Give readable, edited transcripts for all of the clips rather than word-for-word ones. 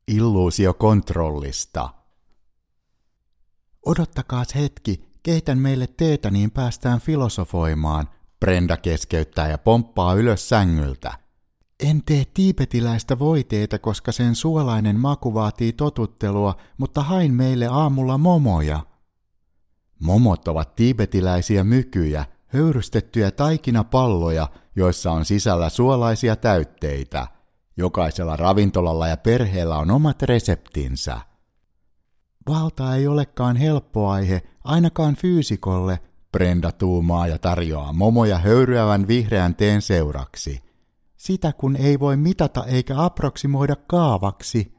Illuusiokontrollista. Odottakaas hetki, keitän meille teetä, niin päästään filosofoimaan, Brenda keskeyttää ja pomppaa ylös sängyltä. En tee tiibetiläistä voiteeta, koska sen suolainen maku vaatii totuttelua, mutta hain meille aamulla momoja. Momot ovat tiibetiläisiä mykyjä, höyrystettyjä taikinapalloja, joissa on sisällä suolaisia täytteitä. Jokaisella ravintolalla ja perheellä on omat reseptinsä. Valta ei olekaan helppo aihe, ainakaan fyysikolle, Brenda tuumaa ja tarjoaa momoja höyryävän vihreän teen seuraksi. Sitä kun ei voi mitata eikä aproksimoida kaavaksi.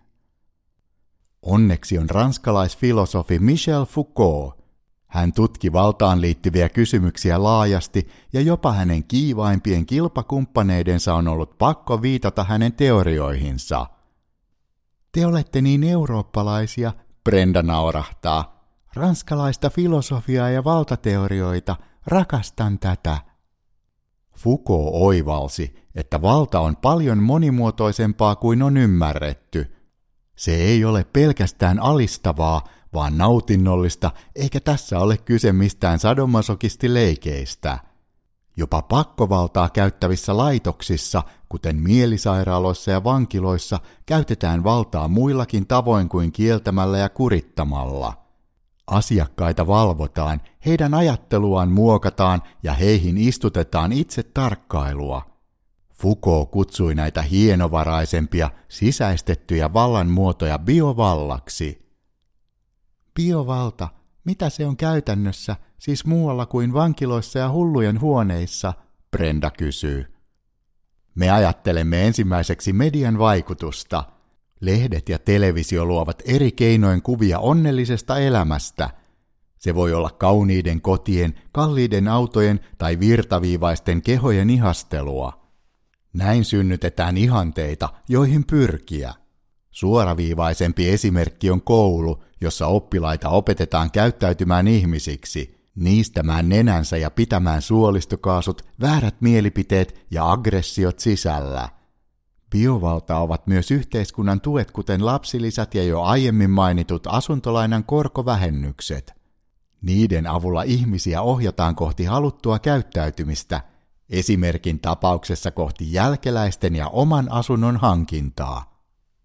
Onneksi on ranskalaisfilosofi Michel Foucault. Hän tutki valtaan liittyviä kysymyksiä laajasti ja jopa hänen kiivaimpien kilpakumppaneidensa on ollut pakko viitata hänen teorioihinsa. Te olette niin eurooppalaisia, Brenda naurahtaa. Ranskalaista filosofiaa ja valtateorioita, rakastan tätä. Foucault oivalsi, että valta on paljon monimuotoisempaa kuin on ymmärretty. Se ei ole pelkästään alistavaa, vaan nautinnollista, eikä tässä ole kyse mistään sadomasokistileikeistä. Jopa pakkovaltaa käyttävissä laitoksissa, kuten mielisairaaloissa ja vankiloissa, käytetään valtaa muillakin tavoin kuin kieltämällä ja kurittamalla. Asiakkaita valvotaan, heidän ajatteluaan muokataan ja heihin istutetaan itse tarkkailua. Foucault kutsui näitä hienovaraisempia, sisäistettyjä vallanmuotoja biovallaksi. Biovalta, mitä se on käytännössä, siis muualla kuin vankiloissa ja hullujen huoneissa, Brenda kysyy. Me ajattelemme ensimmäiseksi median vaikutusta. Lehdet ja televisio luovat eri keinoin kuvia onnellisesta elämästä. Se voi olla kauniiden kotien, kalliiden autojen tai virtaviivaisten kehojen ihastelua. Näin synnytetään ihanteita, joihin pyrkiä. Suoraviivaisempi esimerkki on koulu, jossa oppilaita opetetaan käyttäytymään ihmisiksi, niistämään nenänsä ja pitämään suolistokaasut, väärät mielipiteet ja aggressiot sisällä. Biovalta ovat myös yhteiskunnan tuet, kuten lapsilisät ja jo aiemmin mainitut asuntolainan korkovähennykset. Niiden avulla ihmisiä ohjataan kohti haluttua käyttäytymistä, esimerkin tapauksessa kohti jälkeläisten ja oman asunnon hankintaa.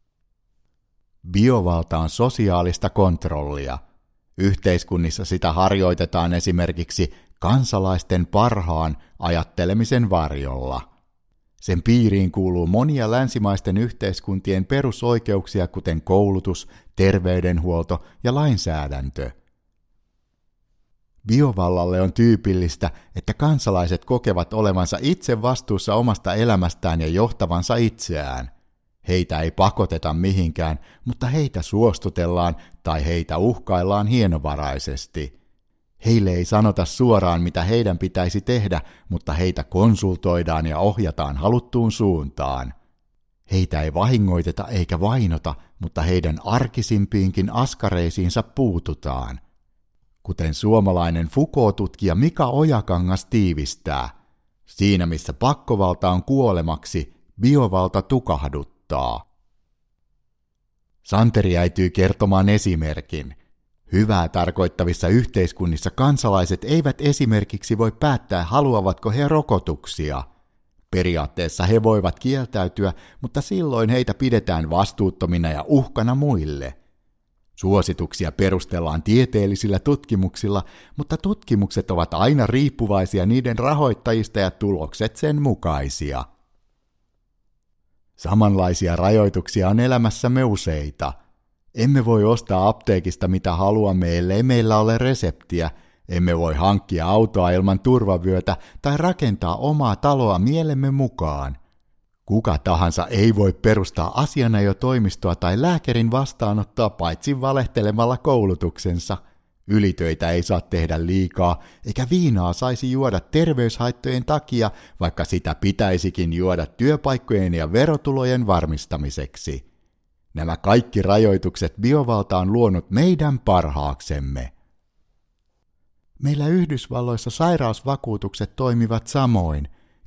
Biovalta on sosiaalista kontrollia. Yhteiskunnissa sitä harjoitetaan esimerkiksi kansalaisten parhaan ajattelemisen varjolla. Sen piiriin kuuluu monia länsimaisten yhteiskuntien perusoikeuksia, kuten koulutus, terveydenhuolto ja lainsäädäntö. Biovallalle on tyypillistä, että kansalaiset kokevat olevansa itse vastuussa omasta elämästään ja johtavansa itseään. Heitä ei pakoteta mihinkään, mutta heitä suostutellaan tai heitä uhkaillaan hienovaraisesti. Heille ei sanota suoraan, mitä heidän pitäisi tehdä, mutta heitä konsultoidaan ja ohjataan haluttuun suuntaan. Heitä ei vahingoiteta eikä vainota, mutta heidän arkisimpiinkin askareisiinsa puututaan. Kuten suomalainen Foucault-tutkija Mika Ojakangas tiivistää, siinä missä pakkovalta on kuolemaksi, biovalta tukahduttaa. Santeri äityy kertomaan esimerkin. Hyvää tarkoittavissa yhteiskunnissa kansalaiset eivät esimerkiksi voi päättää, haluavatko he rokotuksia. Periaatteessa he voivat kieltäytyä, mutta silloin heitä pidetään vastuuttomina ja uhkana muille. Suosituksia perustellaan tieteellisillä tutkimuksilla, mutta tutkimukset ovat aina riippuvaisia niiden rahoittajista ja tulokset sen mukaisia. Samanlaisia rajoituksia on elämässämme useita. Emme voi ostaa apteekista mitä haluamme, ellei meillä ole reseptiä. Emme voi hankkia autoa ilman turvavyötä tai rakentaa omaa taloa mielemme mukaan. Kuka tahansa ei voi perustaa asianajotoimistoa tai lääkärin vastaanottoa paitsi valehtelemalla koulutuksensa. Ylitöitä ei saa tehdä liikaa, eikä viinaa saisi juoda terveyshaittojen takia, vaikka sitä pitäisikin juoda työpaikkojen ja verotulojen varmistamiseksi. Nämä kaikki rajoitukset biovalta on luonut meidän parhaaksemme. Meillä Yhdysvalloissa sairausvakuutukset toimivat samoin.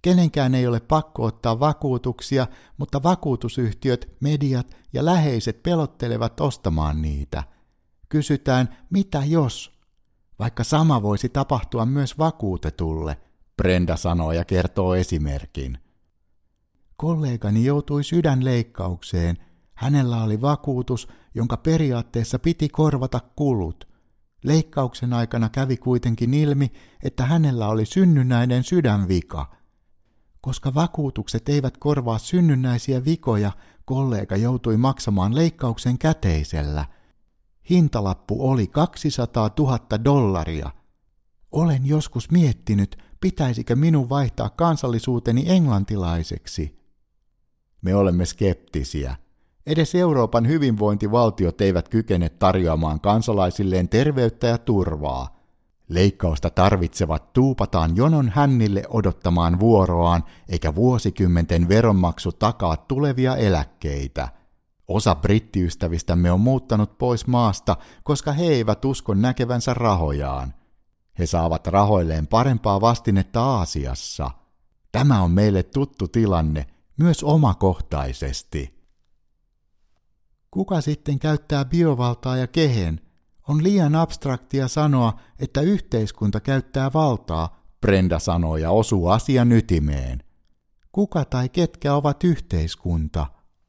Kenenkään ei ole pakko ottaa vakuutuksia, mutta vakuutusyhtiöt, mediat ja läheiset pelottelevat ostamaan niitä. Kysytään, mitä jos? Vaikka sama voisi tapahtua myös vakuutetulle, Brenda sanoo ja kertoo esimerkin. Kollegani joutui sydänleikkaukseen. Hänellä oli vakuutus, jonka periaatteessa piti korvata kulut. Leikkauksen aikana kävi kuitenkin ilmi, että hänellä oli synnynnäinen sydänvika. Koska vakuutukset eivät korvaa synnynnäisiä vikoja, kollega joutui maksamaan leikkauksen käteisellä. Hintalappu oli $200,000. Olen joskus miettinyt, pitäisikö minun vaihtaa kansallisuuteni englantilaiseksi. Me olemme skeptisiä. Edes Euroopan hyvinvointivaltiot eivät kykene tarjoamaan kansalaisilleen terveyttä ja turvaa. Leikkausta tarvitsevat tuupataan jonon hännille odottamaan vuoroaan, eikä vuosikymmenten veronmaksu takaa tulevia eläkkeitä. Osa brittiystävistämme on muuttanut pois maasta, koska he eivät usko näkevänsä rahojaan. He saavat rahoilleen parempaa vastinetta Aasiassa. Tämä on meille tuttu tilanne, myös omakohtaisesti. Kuka sitten käyttää biovaltaa ja kehen? On liian abstraktia sanoa, että yhteiskunta käyttää valtaa, Brenda sanoo ja osuu asian ytimeen. Kuka tai ketkä ovat yhteiskunta?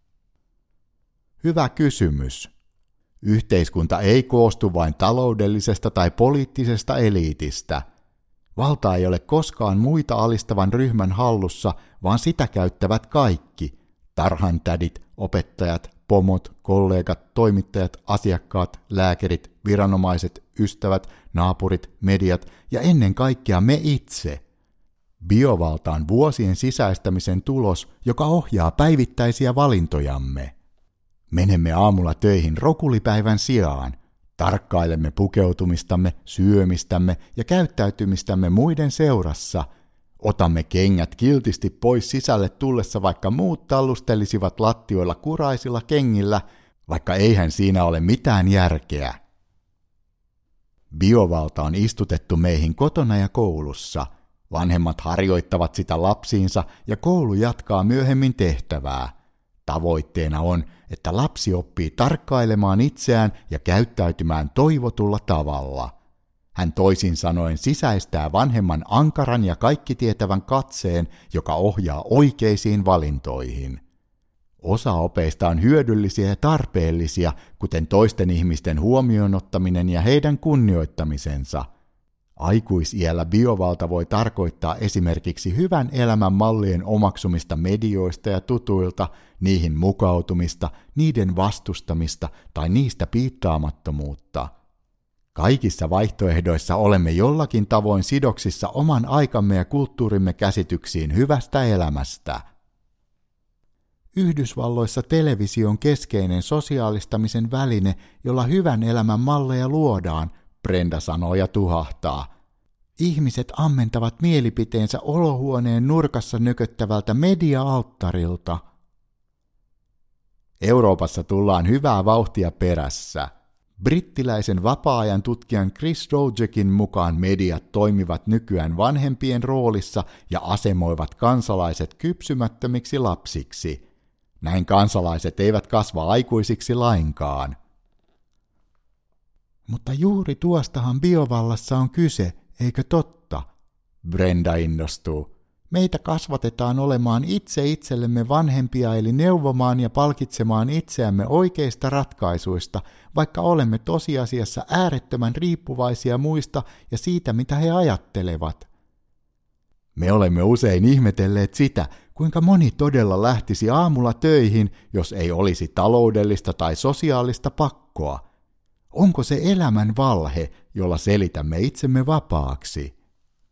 Hyvä kysymys. Yhteiskunta ei koostu vain taloudellisesta tai poliittisesta eliitistä. Valta ei ole koskaan muita alistavan ryhmän hallussa, vaan sitä käyttävät kaikki. Tarhantädit, opettajat, pomot, kollegat, toimittajat, asiakkaat, lääkärit, viranomaiset, ystävät, naapurit, mediat ja ennen kaikkea me itse. Biovalta on vuosien sisäistämisen tulos, joka ohjaa päivittäisiä valintojamme. Menemme aamulla töihin rokulipäivän sijaan. Tarkkailemme pukeutumistamme, syömistämme ja käyttäytymistämme muiden seurassa. Otamme kengät kiltisti pois sisälle tullessa, vaikka muut tallustelisivat lattioilla kuraisilla kengillä, vaikka eihän siinä ole mitään järkeä. Biovalta on istutettu meihin kotona ja koulussa. Vanhemmat harjoittavat sitä lapsiinsa ja koulu jatkaa myöhemmin tehtävää. Tavoitteena on, että lapsi oppii tarkkailemaan itseään ja käyttäytymään toivotulla tavalla. Hän toisin sanoen sisäistää vanhemman ankaran ja kaikkitietävän katseen, joka ohjaa oikeisiin valintoihin. Osa opeista on hyödyllisiä ja tarpeellisia, kuten toisten ihmisten huomioon ottaminen ja heidän kunnioittamisensa. Aikuisiällä biovalta voi tarkoittaa esimerkiksi hyvän elämän mallien omaksumista medioista ja tutuilta, niihin mukautumista, niiden vastustamista tai niistä piittaamattomuutta. Kaikissa vaihtoehdoissa olemme jollakin tavoin sidoksissa oman aikamme ja kulttuurimme käsityksiin hyvästä elämästä. Yhdysvalloissa televisio on keskeinen sosiaalistamisen väline, jolla hyvän elämän malleja luodaan, Brenda sanoo ja tuhahtaa. Ihmiset ammentavat mielipiteensä olohuoneen nurkassa nököttävältä media-alttarilta. Euroopassa tullaan hyvää vauhtia perässä. Brittiläisen vapaa-ajan tutkijan Chris Rojekin mukaan mediat toimivat nykyään vanhempien roolissa ja asemoivat kansalaiset kypsymättömiksi lapsiksi. Näin kansalaiset eivät kasva aikuisiksi lainkaan. Mutta juuri tuostahan biovallassa on kyse, eikö totta? Brenda innostuu. Meitä kasvatetaan olemaan itse itsellemme vanhempia eli neuvomaan ja palkitsemaan itseämme oikeista ratkaisuista, vaikka olemme tosiasiassa äärettömän riippuvaisia muista ja siitä, mitä he ajattelevat. Me olemme usein ihmetelleet sitä, kuinka moni todella lähtisi aamulla töihin, jos ei olisi taloudellista tai sosiaalista pakkoa. Onko se elämän valhe, jolla selitämme itsemme vapaaksi?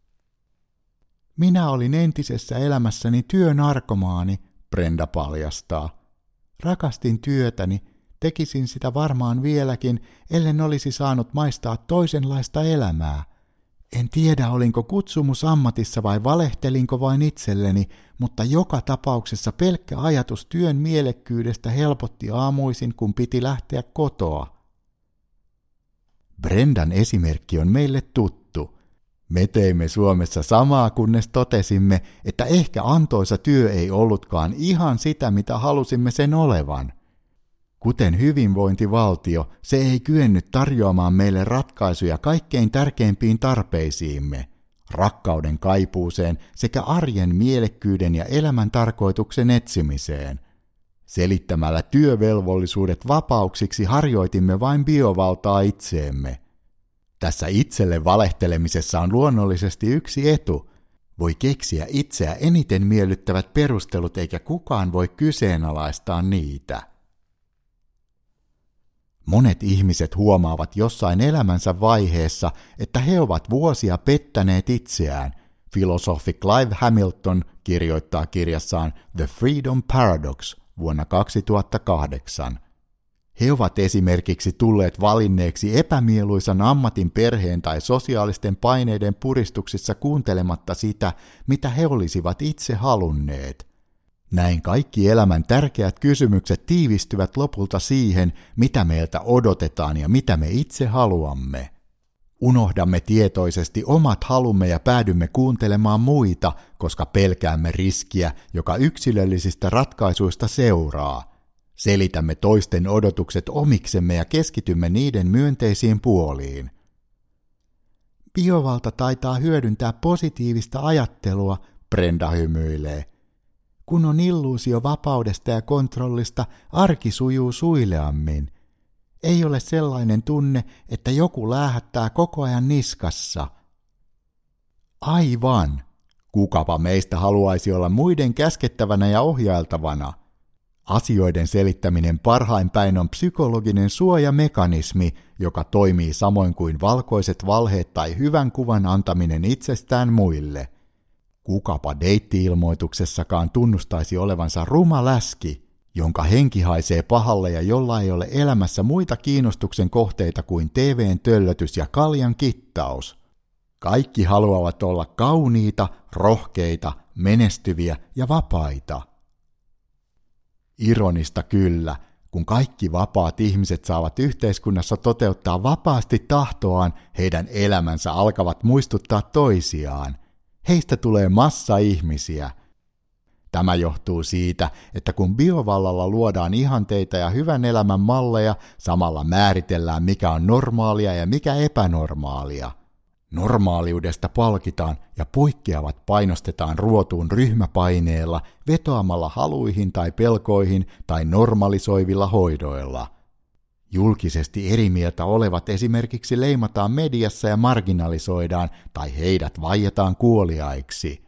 Minä olin entisessä elämässäni työnarkomaani, Brenda paljastaa. Rakastin työtäni, tekisin sitä varmaan vieläkin, ellen olisi saanut maistaa toisenlaista elämää. En tiedä, olinko kutsumus ammatissa vai valehtelinko vain itselleni, mutta joka tapauksessa pelkkä ajatus työn mielekkyydestä helpotti aamuisin, kun piti lähteä kotoa. Brendan esimerkki on meille tuttu. Me teimme Suomessa samaa, kunnes totesimme, että ehkä antoisa työ ei ollutkaan ihan sitä, mitä halusimme sen olevan. Kuten hyvinvointivaltio, se ei kyennyt tarjoamaan meille ratkaisuja kaikkein tärkeimpiin tarpeisiimme, rakkauden kaipuuseen sekä arjen mielekkyyden ja elämän tarkoituksen etsimiseen. Selittämällä työvelvollisuudet vapauksiksi harjoitimme vain biovaltaa itseemme. Tässä itselle valehtelemisessa on luonnollisesti yksi etu. Voi keksiä itseä eniten miellyttävät perustelut eikä kukaan voi kyseenalaistaa niitä. Monet ihmiset huomaavat jossain elämänsä vaiheessa, että he ovat vuosia pettäneet itseään. Filosofi Clive Hamilton kirjoittaa kirjassaan The Freedom Paradox vuonna 2008. He ovat esimerkiksi tulleet valinneeksi epämieluisan ammatin, perheen tai sosiaalisten paineiden puristuksissa kuuntelematta sitä, mitä he olisivat itse halunneet. Näin kaikki elämän tärkeät kysymykset tiivistyvät lopulta siihen, mitä meiltä odotetaan ja mitä me itse haluamme. Unohdamme tietoisesti omat halumme ja päädymme kuuntelemaan muita, koska pelkäämme riskiä, joka yksilöllisistä ratkaisuista seuraa. Selitämme toisten odotukset omiksemme ja keskitymme niiden myönteisiin puoliin. Biovalta taitaa hyödyntää positiivista ajattelua, Brenda hymyilee. Kun on illuusio vapaudesta ja kontrollista, arki sujuu suileammin. Ei ole sellainen tunne, että joku läähättää koko ajan niskassa. Aivan. Kukapa meistä haluaisi olla muiden käskettävänä ja ohjailtavana? Asioiden selittäminen parhain päin on psykologinen suojamekanismi, joka toimii samoin kuin valkoiset valheet tai hyvän kuvan antaminen itsestään muille. Kukapa deitti-ilmoituksessakaan tunnustaisi olevansa ruma läski, jonka henki haisee pahalle ja jolla ei ole elämässä muita kiinnostuksen kohteita kuin TV:n töllötys ja kaljan kittaus. Kaikki haluavat olla kauniita, rohkeita, menestyviä ja vapaita. Ironista kyllä, kun kaikki vapaat ihmiset saavat yhteiskunnassa toteuttaa vapaasti tahtoaan, heidän elämänsä alkavat muistuttaa toisiaan. Heistä tulee massa ihmisiä. Tämä johtuu siitä, että kun biovallalla luodaan ihanteita ja hyvän elämän malleja, samalla määritellään mikä on normaalia ja mikä epänormaalia. Normaaliudesta palkitaan ja poikkeavat painostetaan ruotuun ryhmäpaineella, vetoamalla haluihin tai pelkoihin tai normalisoivilla hoidoilla. Julkisesti eri mieltä olevat esimerkiksi leimataan mediassa ja marginalisoidaan tai heidät vaietaan kuoliaiksi.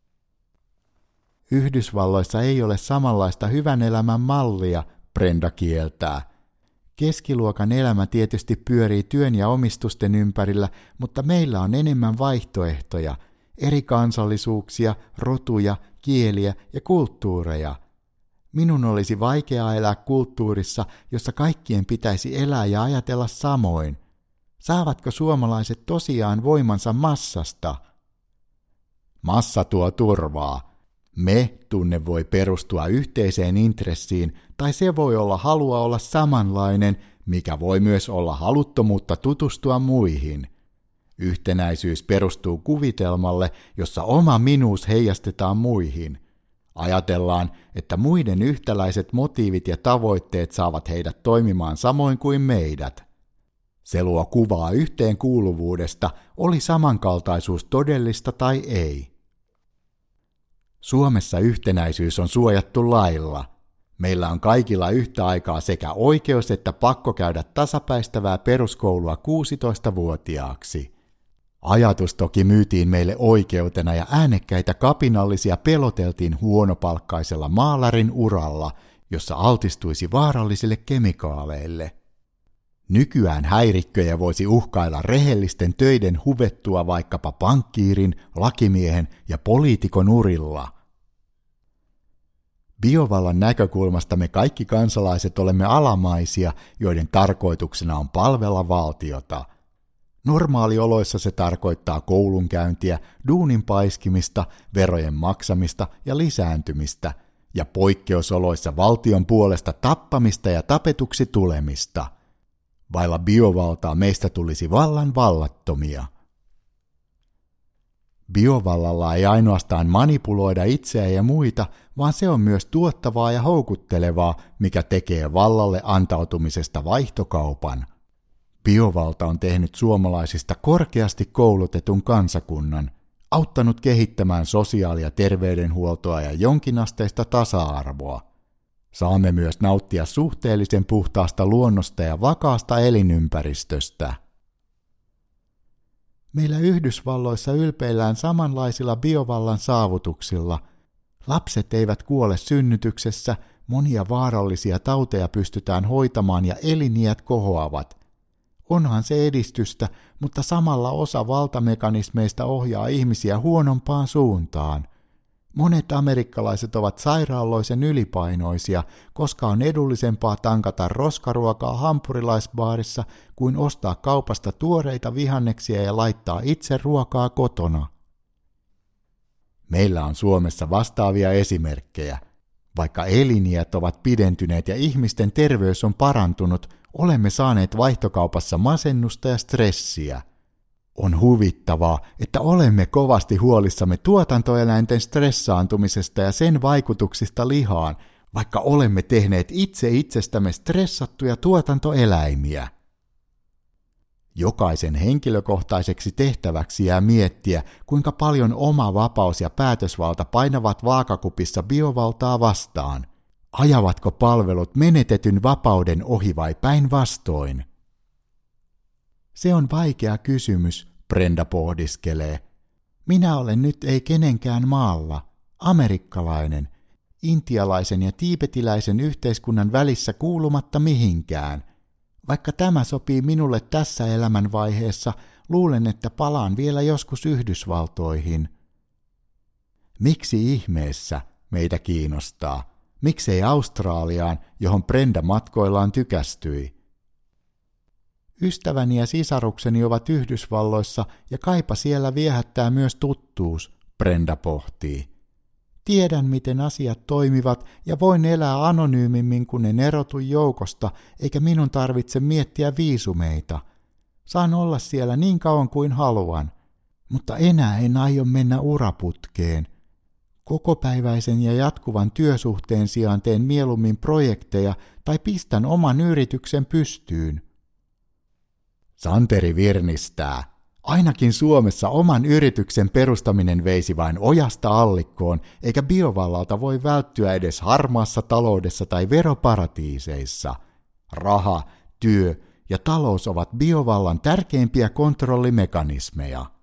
Yhdysvalloissa ei ole samanlaista hyvän elämän mallia, Brenda kieltää. Keskiluokan elämä tietysti pyörii työn ja omistusten ympärillä, mutta meillä on enemmän vaihtoehtoja, eri kansallisuuksia, rotuja, kieliä ja kulttuureja. Minun olisi vaikeaa elää kulttuurissa, jossa kaikkien pitäisi elää ja ajatella samoin. Saavatko suomalaiset tosiaan voimansa massasta? Massa tuo turvaa. Me-tunne voi perustua yhteiseen intressiin, tai se voi olla halua olla samanlainen, mikä voi myös olla haluttomuutta tutustua muihin. Yhtenäisyys perustuu kuvitelmalle, jossa oma minuus heijastetaan muihin. Ajatellaan, että muiden yhtäläiset motiivit ja tavoitteet saavat heidät toimimaan samoin kuin meidät. Se luo kuvaa yhteenkuuluvuudesta, oli samankaltaisuus todellista tai ei. Suomessa yhtenäisyys on suojattu lailla. Meillä on kaikilla yhtä aikaa sekä oikeus että pakko käydä tasapäistävää peruskoulua 16-vuotiaaksi. Ajatus toki myytiin meille oikeutena ja äänekkäitä kapinallisia peloteltiin huonopalkkaisella maalarin uralla, jossa altistuisi vaarallisille kemikaaleille. Nykyään häirikköjä voisi uhkailla rehellisten töiden huvettua vaikkapa pankkiirin, lakimiehen ja poliitikon urilla. Biovallan näkökulmasta me kaikki kansalaiset olemme alamaisia, joiden tarkoituksena on palvella valtiota. Normaalioloissa se tarkoittaa koulunkäyntiä, duunin paiskimista, verojen maksamista ja lisääntymistä, ja poikkeusoloissa valtion puolesta tappamista ja tapetuksi tulemista. Vailla biovaltaa meistä tulisi vallan vallattomia. Biovallalla ei ainoastaan manipuloida itseä ja muita, vaan se on myös tuottavaa ja houkuttelevaa, mikä tekee vallalle antautumisesta vaihtokaupan. Biovalta on tehnyt suomalaisista korkeasti koulutetun kansakunnan, auttanut kehittämään sosiaali- ja terveydenhuoltoa ja jonkinasteista tasa-arvoa. Saamme myös nauttia suhteellisen puhtaasta luonnosta ja vakaasta elinympäristöstä. Meillä Yhdysvalloissa ylpeillään samanlaisilla biovallan saavutuksilla. Lapset eivät kuole synnytyksessä, monia vaarallisia tauteja pystytään hoitamaan ja eliniät kohoavat. Onhan se edistystä, mutta samalla osa valtamekanismeista ohjaa ihmisiä huonompaan suuntaan. Monet amerikkalaiset ovat sairaalloisen ylipainoisia, koska on edullisempaa tankata roskaruokaa hampurilaisbaarissa kuin ostaa kaupasta tuoreita vihanneksia ja laittaa itse ruokaa kotona. Meillä on Suomessa vastaavia esimerkkejä. Vaikka eliniät ovat pidentyneet ja ihmisten terveys on parantunut, olemme saaneet vaihtokaupassa masennusta ja stressiä. On huvittavaa, että olemme kovasti huolissamme tuotantoeläinten stressaantumisesta ja sen vaikutuksista lihaan, vaikka olemme tehneet itse itsestämme stressattuja tuotantoeläimiä. Jokaisen henkilökohtaiseksi tehtäväksi jää miettiä, kuinka paljon oma vapaus ja päätösvalta painavat vaakakupissa biovaltaa vastaan. Ajavatko palvelut menetetyn vapauden ohi vai päinvastoin? Se on vaikea kysymys, Brenda pohdiskelee. Minä olen nyt ei kenenkään maalla, amerikkalainen, intialaisen ja tiibetiläisen yhteiskunnan välissä kuulumatta mihinkään. Vaikka tämä sopii minulle tässä elämänvaiheessa, luulen, että palaan vielä joskus Yhdysvaltoihin. Miksi ihmeessä meitä kiinnostaa? Miksei Australiaan, johon Brenda matkoillaan tykästyi? Ystäväni ja sisarukseni ovat Yhdysvalloissa ja kaipa siellä viehättää myös tuttuus, Brenda pohtii. Tiedän, miten asiat toimivat ja voin elää anonyymimmin, kun en erotu joukosta, eikä minun tarvitse miettiä viisumeita. Saan olla siellä niin kauan kuin haluan, mutta enää en aio mennä uraputkeen. Kokopäiväisen ja jatkuvan työsuhteen sijaan teen mieluummin projekteja tai pistän oman yrityksen pystyyn. Santeri virnistää. Ainakin Suomessa oman yrityksen perustaminen veisi vain ojasta allikkoon, eikä biovallalta voi välttyä edes harmaassa taloudessa tai veroparatiiseissa. Raha, työ ja talous ovat biovallan tärkeimpiä kontrollimekanismeja.